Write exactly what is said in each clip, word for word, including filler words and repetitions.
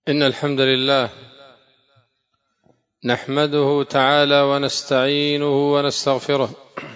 إن الحمد لله نحمده تعالى ونستعينه ونستغفره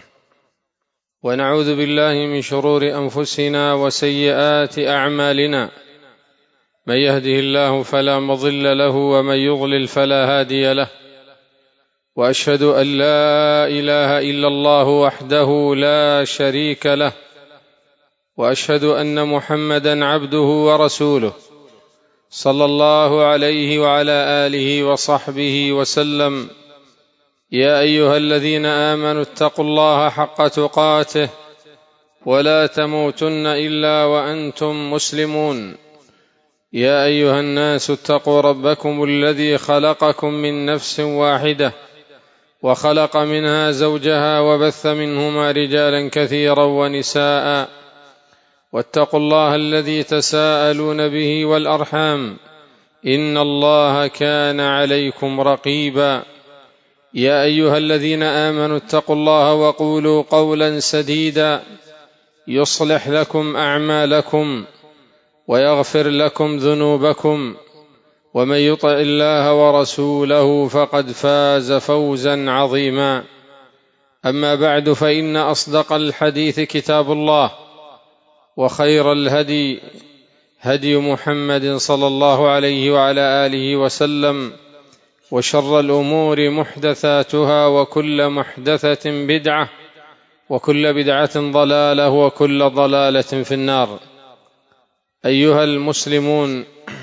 ونعوذ بالله من شرور أنفسنا وسيئات أعمالنا. من يهده الله فلا مضل له ومن يضلل فلا هادي له، وأشهد أن لا إله إلا الله وحده لا شريك له، وأشهد أن محمدًا عبده ورسوله صلى الله عليه وعلى آله وصحبه وسلم. يا أيها الذين آمنوا اتقوا الله حق تقاته ولا تموتن إلا وأنتم مسلمون. يا أيها الناس اتقوا ربكم الذي خلقكم من نفس واحدة وخلق منها زوجها وبث منهما رجالا كثيرا ونساء، واتقوا الله الذي تساءلون به والأرحام إن الله كان عليكم رقيبا. يا أيها الذين آمنوا اتقوا الله وقولوا قولا سديدا يصلح لكم أعمالكم ويغفر لكم ذنوبكم، ومن يطع الله ورسوله فقد فاز فوزا عظيما. أما بعد، فإن أصدق الحديث كتاب الله، وخير الهدي هدي محمد صلى الله عليه وعلى آله وسلم، وشر الأمور محدثاتها، وكل محدثة بدعة، وكل بدعة ضلالة، وكل ضلالة في النار. أيها المسلمون،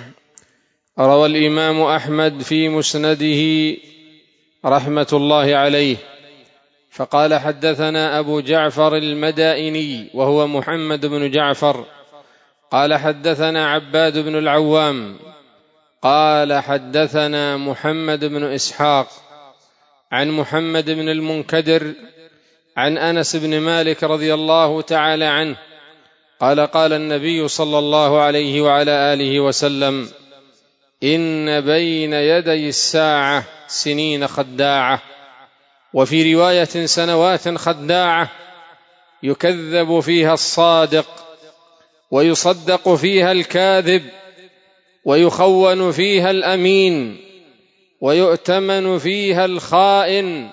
روى الإمام أحمد في مسنده رحمة الله عليه فقال: حدثنا أبو جعفر المدائني وهو محمد بن جعفر قال حدثنا عباد بن العوام قال حدثنا محمد بن إسحاق عن محمد بن المنكدر عن أنس بن مالك رضي الله تعالى عنه قال: قال النبي صلى الله عليه وعلى آله وسلم: إن بين يدي الساعة سنين خداعة، وفي رواية سنوات خداعة، يكذب فيها الصادق ويصدق فيها الكاذب، ويخون فيها الأمين، ويؤتمن فيها الخائن،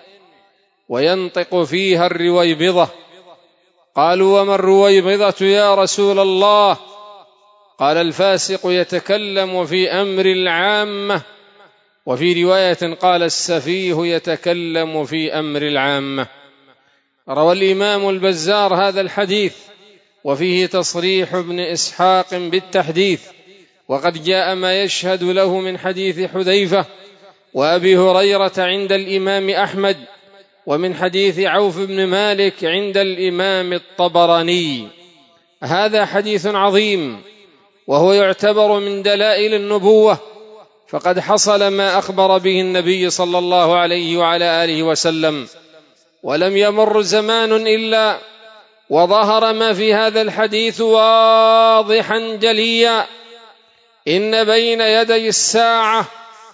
وينطق فيها الرويبضة. قالوا: وما الرويبضة يا رسول الله؟ قال: الفاسق يتكلم في أمر العامة، وفي رواية قال: السفيه يتكلم في أمر العامة. روى الإمام البزار هذا الحديث وفيه تصريح ابن إسحاق بالتحديث، وقد جاء ما يشهد له من حديث حذيفة وأبي هريرة عند الإمام أحمد، ومن حديث عوف بن مالك عند الإمام الطبراني. هذا حديث عظيم، وهو يعتبر من دلائل النبوة، فقد حصل ما أخبر به النبي صلى الله عليه وعلى آله وسلم، ولم يمر زمان إلا وظهر ما في هذا الحديث واضحا جليا. إن بين يدي الساعة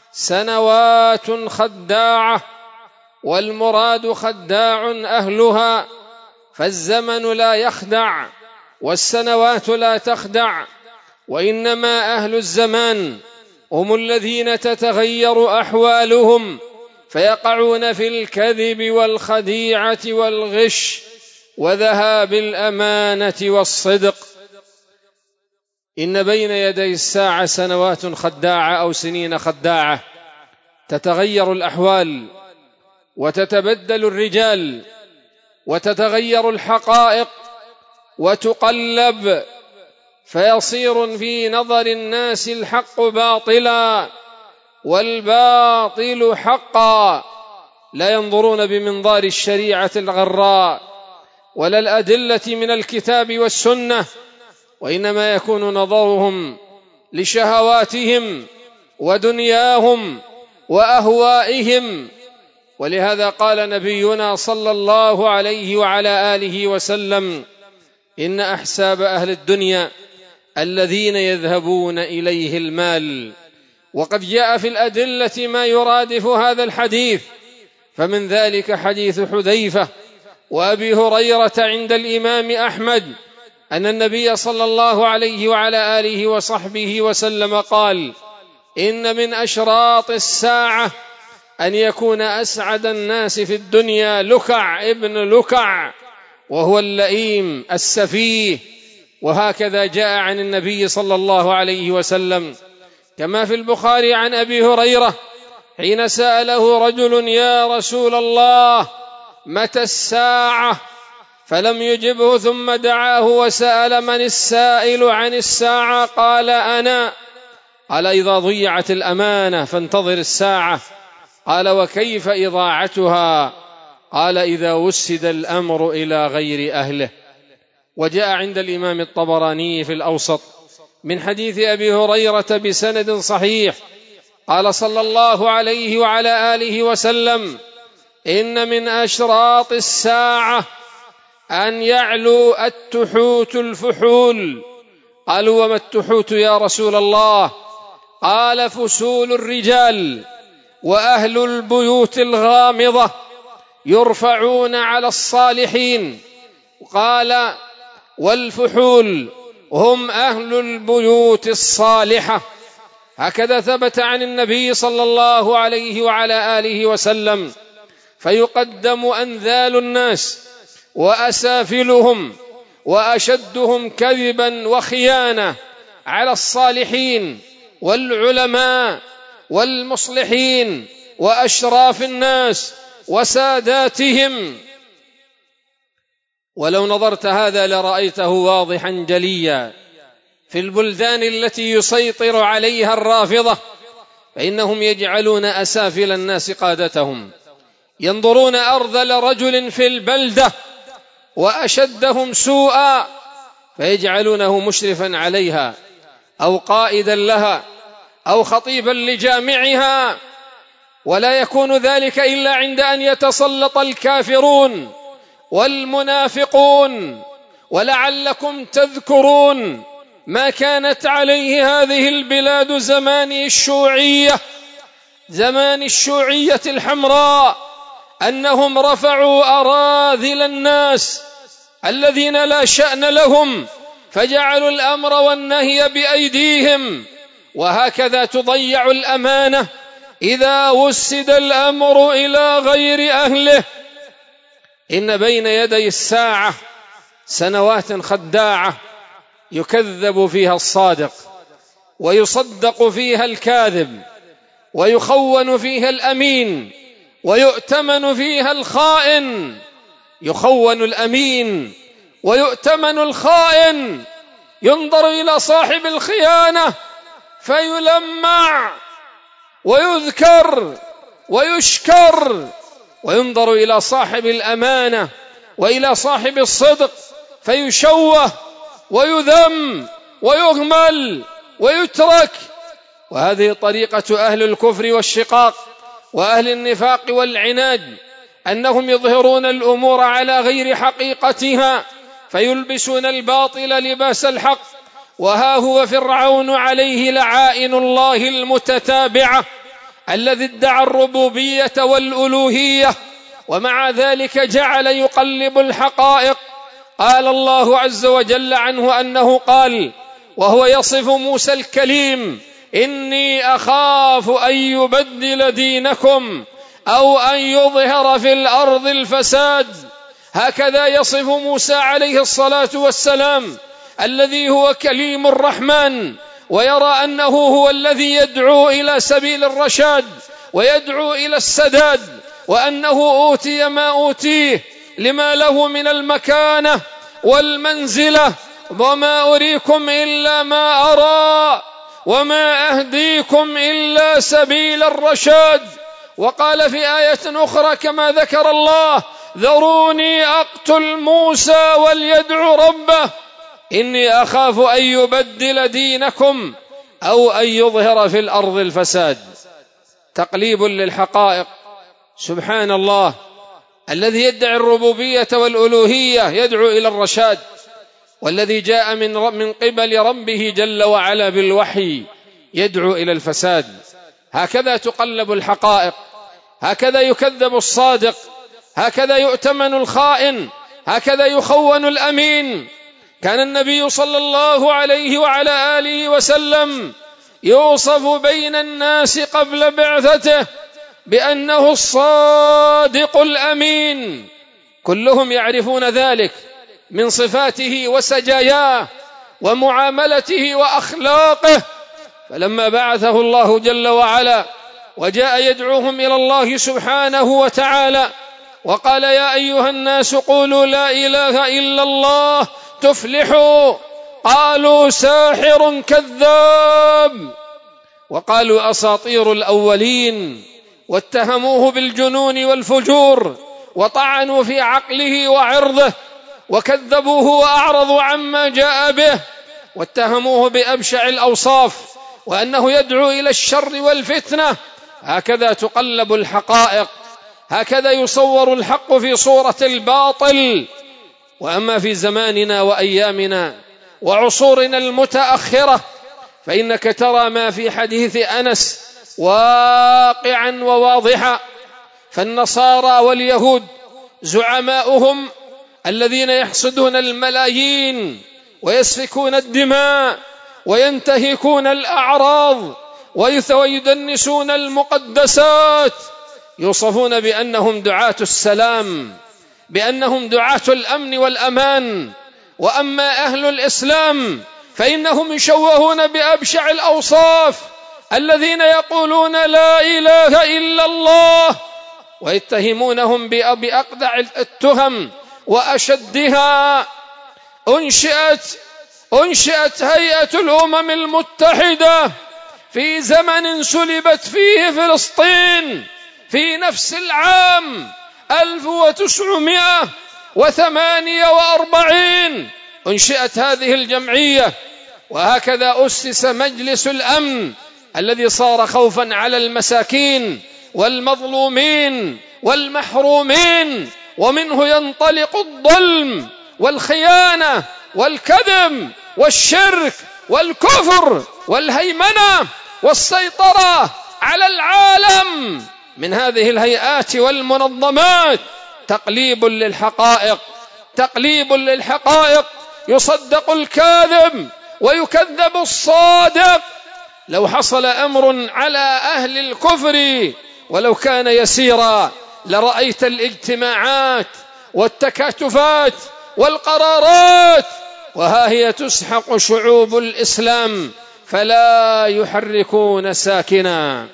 سنوات خداعة، والمراد خداع أهلها، فالزمن لا يخدع والسنوات لا تخدع، وإنما أهل الزمان هم الذين تتغير أحوالهم فيقعون في الكذب والخديعة والغش وذهاب الأمانة والصدق. إن بين يدي الساعة سنوات خداعة أو سنين خداعة، تتغير الأحوال وتتبدل الرجال وتتغير الحقائق وتقلب، فيصير في نظر الناس الحق باطلا والباطل حقا، لا ينظرون بمنظار الشريعة الغراء ولا الأدلة من الكتاب والسنة، وإنما يكون نظرهم لشهواتهم ودنياهم وأهوائهم. ولهذا قال نبينا صلى الله عليه وعلى آله وسلم: إن أحساب أهل الدنيا الذين يذهبون إليه المال. وقد جاء في الأدلة ما يرادف هذا الحديث، فمن ذلك حديث حذيفة وأبي هريرة عند الإمام أحمد أن النبي صلى الله عليه وعلى آله وصحبه وسلم قال: إن من أشراط الساعة أن يكون أسعد الناس في الدنيا لكع ابن لكع، وهو اللئيم السفيه. وهكذا جاء عن النبي صلى الله عليه وسلم كما في البخاري عن أبي هريرة حين سأله رجل: يا رسول الله متى الساعة؟ فلم يجبه، ثم دعاه وسأل: من السائل عن الساعة؟ قال: أنا. قال: إذا ضيعت الأمانة فانتظر الساعة. قال: وكيف إضاعتها؟ قال: إذا وسد الأمر إلى غير أهله. وجاء عند الإمام الطبراني في الأوسط من حديث أبي هريرة بسند صحيح قال صلى الله عليه وعلى آله وسلم: إن من أشراط الساعة أن يعلو التحوت الفحول. قالوا: وما التحوت يا رسول الله؟ قال: فسول الرجال وأهل البيوت الغامضة يرفعون على الصالحين. قال: والفحول هم أهل البيوت الصالحة. هكذا ثبت عن النبي صلى الله عليه وعلى آله وسلم. فيقدم أنذال الناس وأسافلهم وأشدهم كذبا وخيانة على الصالحين والعلماء والمصلحين وأشراف الناس وساداتهم. ولو نظرت هذا لرأيته واضحا جليا في البلدان التي يسيطر عليها الرافضة، فإنهم يجعلون أسافل الناس قادتهم، ينظرون أرذل رجل في البلدة وأشدهم سوءا فيجعلونه مشرفا عليها أو قائدا لها أو خطيبا لجامعها. ولا يكون ذلك إلا عند أن يتسلط الكافرون والمنافقون. ولعلكم تذكرون ما كانت عليه هذه البلاد زمان الشيوعية، زمان الشيوعية الحمراء، أنهم رفعوا أراذل الناس الذين لا شأن لهم فجعلوا الأمر والنهي بأيديهم. وهكذا تضيع الأمانة إذا وسد الأمر إلى غير أهله. إن بين يدي الساعة سنوات خداعة يكذب فيها الصادق ويصدق فيها الكاذب ويخون فيها الأمين ويؤتمن فيها الخائن. يخون الأمين ويؤتمن الخائن، ينظر إلى صاحب الخيانة فيلمع ويذكر ويشكر، وينظر إلى صاحب الأمانة وإلى صاحب الصدق فيشوه ويذم ويهمل ويترك. وهذه طريقة أهل الكفر والشقاق وأهل النفاق والعناد، أنهم يظهرون الأمور على غير حقيقتها فيلبسون الباطل لباس الحق. وها هو فرعون عليه لعائن الله المتتابعة الذي ادعى الربوبية والألوهية، ومع ذلك جعل يقلب الحقائق. قال الله عز وجل عنه أنه قال وهو يصف موسى الكليم: إني أخاف أن يبدل دينكم أو أن يظهر في الأرض الفساد. هكذا يصف موسى عليه الصلاة والسلام الذي هو كليم الرحمن، ويرى أنه هو الذي يدعو إلى سبيل الرشاد ويدعو إلى السداد، وأنه أوتي ما أوتيه لما له من المكانة والمنزلة. وما أريكم إلا ما أرى وما أهديكم إلا سبيل الرشاد. وقال في آية أخرى كما ذكر الله: ذروني أقتل موسى وليدعو ربه إني أخاف أن يبدل دينكم أو أن يظهر في الأرض الفساد. تقليب للحقائق. سبحان الله الذي يدعي الربوبية والألوهية يدعو إلى الرشاد، والذي جاء من من قبل ربه جل وعلا بالوحي يدعو إلى الفساد. هكذا تقلب الحقائق، هكذا يكذب الصادق، هكذا يؤتمن الخائن، هكذا يخون الأمين. كان النبي صلى الله عليه وعلى آله وسلم يوصف بين الناس قبل بعثته بأنه الصادق الأمين، كلهم يعرفون ذلك من صفاته وسجاياه ومعاملته وأخلاقه. فلما بعثه الله جل وعلا وجاء يدعوهم إلى الله سبحانه وتعالى وقال يا أيها الناس قولوا لا إله إلا الله تفلحوا، قالوا ساحر كذاب، وقالوا أساطير الأولين، واتهموه بالجنون والفجور، وطعنوا في عقله وعرضه، وكذبوه وأعرضوا عما جاء به، واتهموه بأبشع الأوصاف وأنه يدعو إلى الشر والفتنة. هكذا تقلب الحقائق، هكذا يصور الحق في صورة الباطل. وأما في زماننا وأيامنا وعصورنا المتأخرة فإنك ترى ما في حديث أنس واقعا وواضحا. فالنصارى واليهود زعماؤهم الذين يحصدون الملايين ويسفكون الدماء وينتهكون الأعراض ويدنسون المقدسات يوصفون بأنهم دعاة السلام، بأنهم دعاة الأمن والأمان. وأما أهل الإسلام فإنهم يشوهون بأبشع الأوصاف، الذين يقولون لا إله إلا الله ويتهمونهم بأقدع التهم وأشدها. أنشئت أنشئت هيئة الأمم المتحدة في زمن سلبت فيه فلسطين في نفس العام ألف وتسعمائة وثمانية وأربعين. أنشئت هذه الجمعية، وهكذا أسس مجلس الأمن الذي صار خوفا على المساكين والمظلومين والمحرومين، ومنه ينطلق الظلم والخيانة والكذب والشرك والكفر والهيمنة والسيطرة على العالم من هذه الهيئات والمنظمات. تقليب للحقائق، تقليب للحقائق، يصدق الكاذب ويكذب الصادق. لو حصل أمر على أهل الكفر ولو كان يسيرا لرأيت الاجتماعات والتكاتفات والقرارات، وها هي تسحق شعوب الإسلام فلا يحركون ساكنا.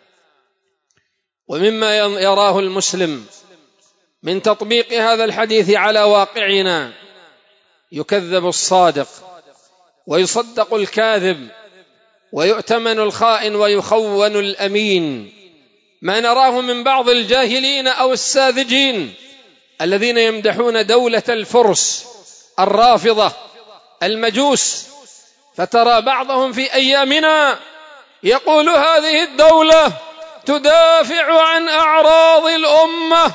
ومما يراه المسلم من تطبيق هذا الحديث على واقعنا، يكذب الصادق ويصدق الكاذب ويؤتمن الخائن ويخون الأمين. ما نراه من بعض الجاهلين أو الساذجين الذين يمدحون دولة الفرس الرافضة المجوس، فترى بعضهم في أيامنا يقول هذه الدولة تدافع عن أعراض الأمة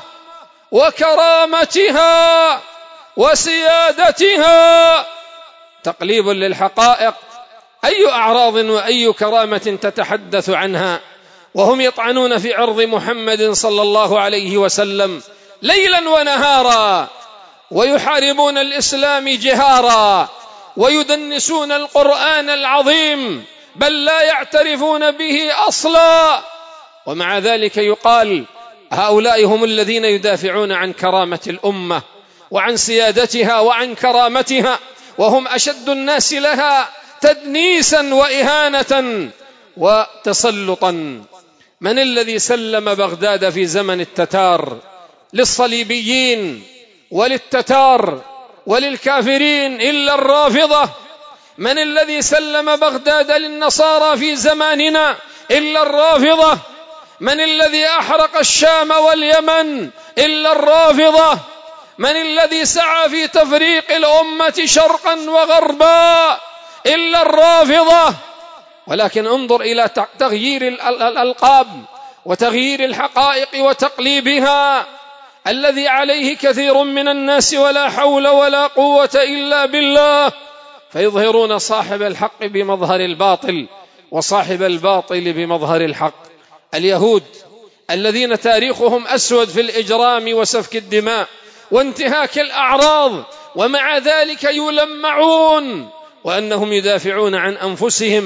وكرامتها وسيادتها. تقليب للحقائق، أي أعراض وأي كرامة تتحدث عنها وهم يطعنون في عرض محمد صلى الله عليه وسلم ليلا ونهارا، ويحاربون الإسلام جهارا، ويدنسون القرآن العظيم بل لا يعترفون به أصلا. ومع ذلك يقال هؤلاء هم الذين يدافعون عن كرامة الأمة وعن سيادتها وعن كرامتها، وهم أشد الناس لها تدنيسا وإهانة وتسلطا. من الذي سلم بغداد في زمن التتار للصليبيين وللتتار وللكافرين إلا الرافضة؟ من الذي سلم بغداد للنصارى في زماننا إلا الرافضة؟ من الذي أحرق الشام واليمن إلا الرافضة؟ من الذي سعى في تفريق الأمة شرقا وغربا إلا الرافضة؟ ولكن انظر إلى تغيير الألقاب وتغيير الحقائق وتقليبها الذي عليه كثير من الناس، ولا حول ولا قوة إلا بالله، فيظهرون صاحب الحق بمظهر الباطل وصاحب الباطل بمظهر الحق. اليهود الذين تاريخهم أسود في الإجرام وسفك الدماء وانتهاك الأعراض، ومع ذلك يلمعون وأنهم يدافعون عن أنفسهم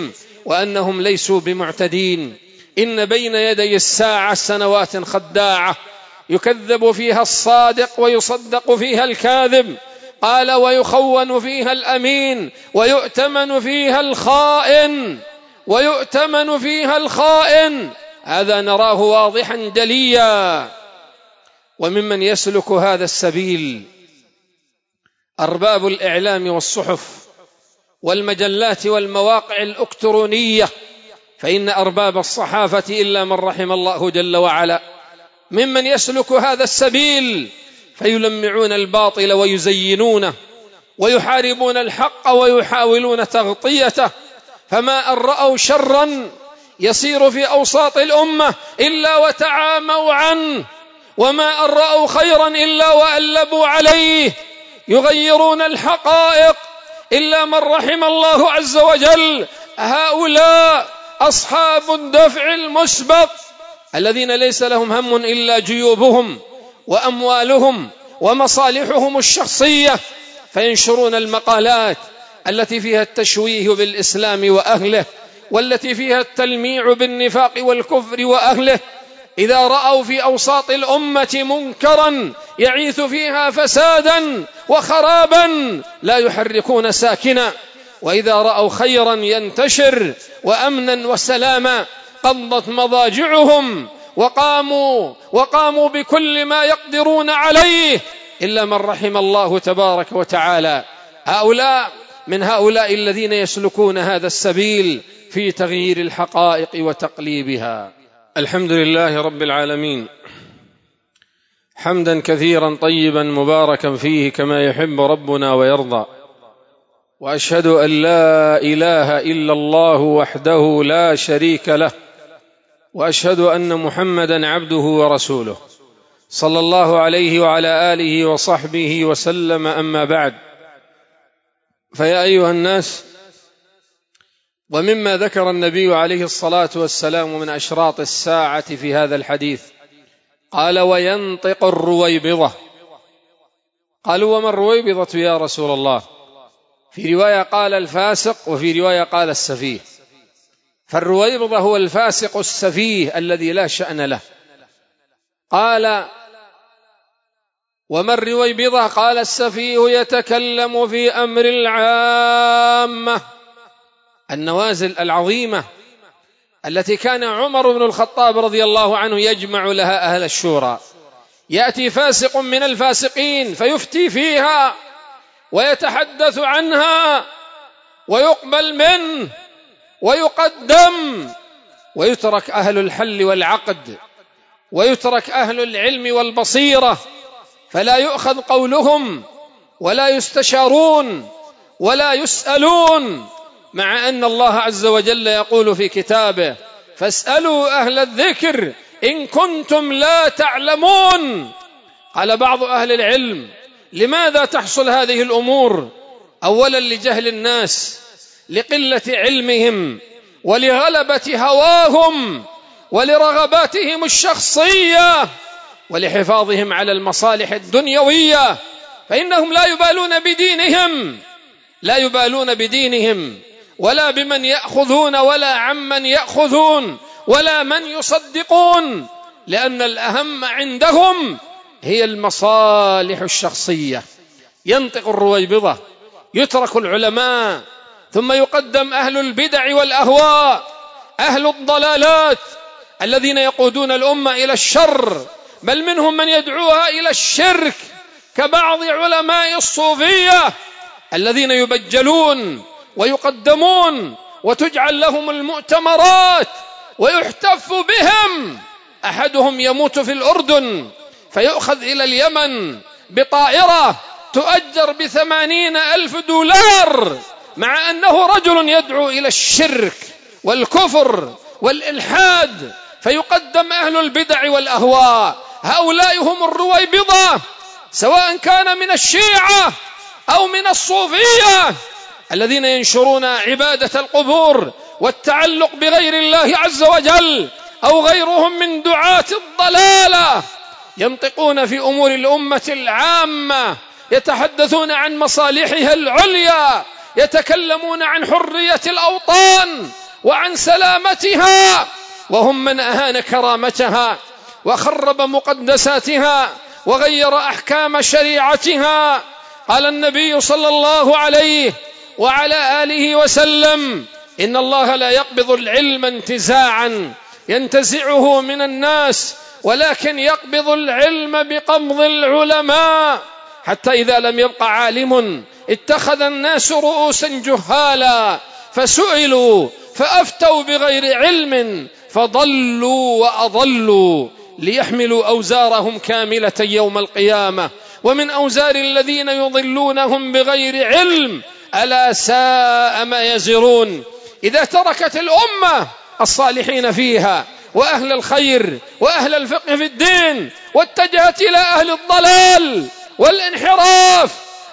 وأنهم ليسوا بمعتدين. إن بين يدي الساعة سنوات خداعة يكذب فيها الصادق ويصدق فيها الكاذب. قال ويخون فيها الأمين ويؤتمن فيها الخائن ويؤتمن فيها الخائن. هذا نراه واضحا جليا. وممن يسلك هذا السبيل أرباب الإعلام والصحف والمجلات والمواقع الإلكترونية، فإن أرباب الصحافة إلا من رحم الله جل وعلا ممن يسلك هذا السبيل، فيلمعون الباطل ويزينونه ويحاربون الحق ويحاولون تغطيته. فما أن رأوا شرا يصير في أوساط الأمة إلا وتعاموا عنه، وما أن رأوا خيرا إلا وألبوا عليه، يغيرون الحقائق إلا من رحم الله عز وجل. هؤلاء أصحاب الدفع المسبق الذين ليس لهم هم إلا جيوبهم وأموالهم ومصالحهم الشخصية، فينشرون المقالات التي فيها التشويه بالإسلام وأهله، والتي فيها التلميع بالنفاق والكفر وأهله. إذا رأوا في أوساط الأمة منكرا يعيث فيها فسادا وخرابا لا يحركون ساكنا، وإذا رأوا خيرا ينتشر وأمنا وسلاما قضت مضاجعهم وقاموا وقاموا بكل ما يقدرون عليه إلا من رحم الله تبارك وتعالى. هؤلاء من هؤلاء الذين يسلكون هذا السبيل في تغيير الحقائق وتقليبها. الحمد لله رب العالمين، حمدا كثيرا طيبا مباركا فيه كما يحب ربنا ويرضى. وأشهد أن لا إله إلا الله وحده لا شريك له، وأشهد أن محمدا عبده ورسوله صلى الله عليه وعلى آله وصحبه وسلم. أما بعد، فيا أيها الناس، ومما ذكر النبي عليه الصلاة والسلام من أشراط الساعة في هذا الحديث قال وينطق الرويبضة. قالوا وما الرويبضة يا رسول الله؟ في رواية قال الفاسق، وفي رواية قال السفيه. فالرويبضة هو الفاسق السفيه الذي لا شأن له. قال وما الرويبضة؟ قال السفيه يتكلم في أمر العامة، النوازل العظيمة التي كان عمر بن الخطاب رضي الله عنه يجمع لها أهل الشورى. يأتي فاسق من الفاسقين فيفتي فيها ويتحدث عنها ويقبل منه ويقدم، ويترك أهل الحل والعقد ويترك أهل العلم والبصيرة، فلا يؤخذ قولهم ولا يستشارون ولا يسألون، مع أن الله عز وجل يقول في كتابه فاسألوا أهل الذكر إن كنتم لا تعلمون. قال بعض أهل العلم لماذا تحصل هذه الأمور؟ أولا لجهل الناس، لقلة علمهم، ولغلبة هواهم، ولرغباتهم الشخصية، ولحفاظهم على المصالح الدنيوية، فإنهم لا يبالون بدينهم لا يبالون بدينهم ولا بمن يأخذون ولا عمن يأخذون ولا من يصدقون، لأن الأهم عندهم هي المصالح الشخصية. ينطق الرويبضة، يترك العلماء، ثم يقدم أهل البدع والأهواء، أهل الضلالات الذين يقودون الأمة إلى الشر، بل منهم من يدعوها إلى الشرك، كبعض علماء الصوفية الذين يبجلون ويقدمون وتجعل لهم المؤتمرات ويحتف بهم. أحدهم يموت في الأردن فيؤخذ إلى اليمن بطائرة تؤجر بثمانين ألف دولار، مع أنه رجل يدعو إلى الشرك والكفر والإلحاد، فيقدم أهل البدع والأهواء. هؤلاء هم الرويبضة، سواء كان من الشيعة أو من الصوفية الذين ينشرون عبادة القبور والتعلق بغير الله عز وجل، أو غيرهم من دعاة الضلالة، ينطقون في أمور الأمة العامة، يتحدثون عن مصالحها العليا، يتكلمون عن حرية الأوطان وعن سلامتها، وهم من أهان كرامتها وخرب مقدساتها وغير أحكام شريعتها. قال النبي صلى الله عليه وعلى آله وسلم: إن الله لا يقبض العلم انتزاعا ينتزعه من الناس، ولكن يقبض العلم بقبض العلماء، حتى إذا لم يبق عالم اتخذ الناس رؤوسا جهالا فسئلوا فأفتوا بغير علم فضلوا وأضلوا، ليحملوا أوزارهم كاملة يوم القيامة ومن أوزار الذين يضلونهم بغير علم، ألا ساء ما يزرون. إذا تركت الأمة الصالحين فيها وأهل الخير وأهل الفقه في الدين واتجهت إلى أهل الضلال والانحراف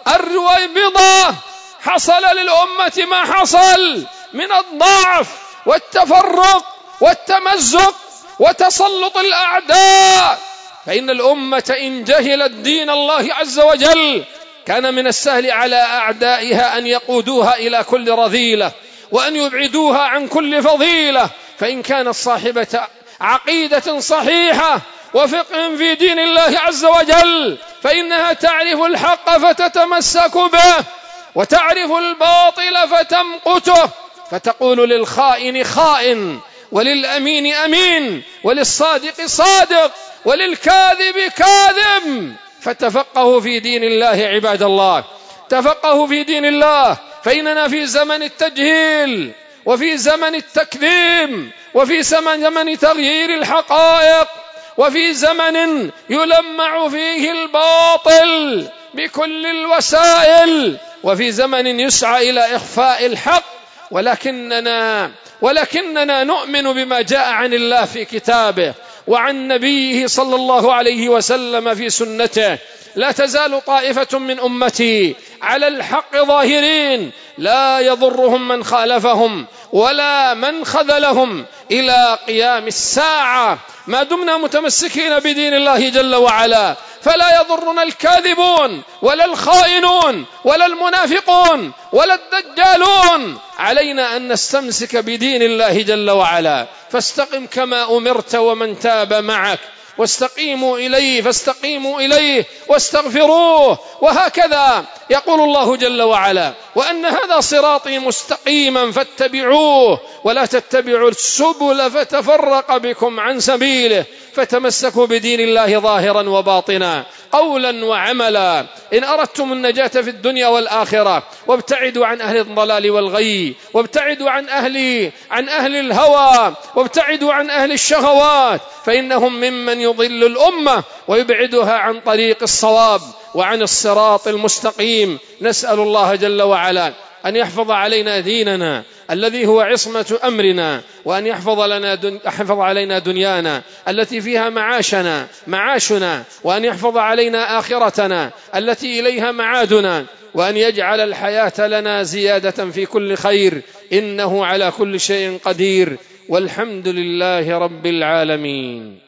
الرويبضة، حصل للأمة ما حصل من الضعف والتفرق والتمزق وتسلط الأعداء. فإن الأمة إن جهلت دين الله عز وجل كان من السهل على أعدائها أن يقودوها إلى كل رذيلة وأن يبعدوها عن كل فضيلة. فإن كانت صاحبة عقيدة صحيحة وفقه في دين الله عز وجل فإنها تعرف الحق فتتمسك به، وتعرف الباطل فتمقته، فتقول للخائن خائن، وللأمين أمين، وللصادق صادق، وللكاذب كاذب. فتفقهوا في دين الله عباد الله، تفقهوا في دين الله، فإننا في زمن التجهيل وفي زمن التكذيب وفي زمن تغيير الحقائق وفي زمن يلمع فيه الباطل بكل الوسائل وفي زمن يسعى إلى إخفاء الحق. ولكننا ولكننا نؤمن بما جاء عن الله في كتابه وعن نبيه صلى الله عليه وسلم في سنته. لا تزال طائفة من أمتي على الحق ظاهرين لا يضرهم من خالفهم ولا من خذلهم إلى قيام الساعة، ما دمنا متمسكين بدين الله جل وعلا. فلا يضرنا الكاذبون ولا الخائنون ولا المنافقون ولا الدجالون، علينا أن نستمسك بدين الله جل وعلا. فاستقم كما أمرت ومن تاب معك، واستقيموا إليه فاستقيموا إليه واستغفروه. وهكذا يقول الله جل وعلا: وأن هذا صراطي مستقيما فاتبعوه ولا تتبعوا السبل فتفرق بكم عن سبيله. فتمسكوا بدين الله ظاهرا وباطنا قولا وعملا إن أردتم النجاة في الدنيا والآخرة. وابتعدوا عن أهل الضلال والغي، وابتعدوا عن أهل عن أهل الهوى، وابتعدوا عن أهل الشهوات، فإنهم ممن يضل الأمة ويبعدها عن طريق الصواب وعن الصراط المستقيم. نسأل الله جل وعلا أن يحفظ علينا ديننا الذي هو عصمة أمرنا، وأن يحفظ لنا دن... يحفظ علينا دنيانا التي فيها معاشنا معاشنا وأن يحفظ علينا آخرتنا التي إليها معادنا، وأن يجعل الحياة لنا زيادة في كل خير، إنه على كل شيء قدير، والحمد لله رب العالمين.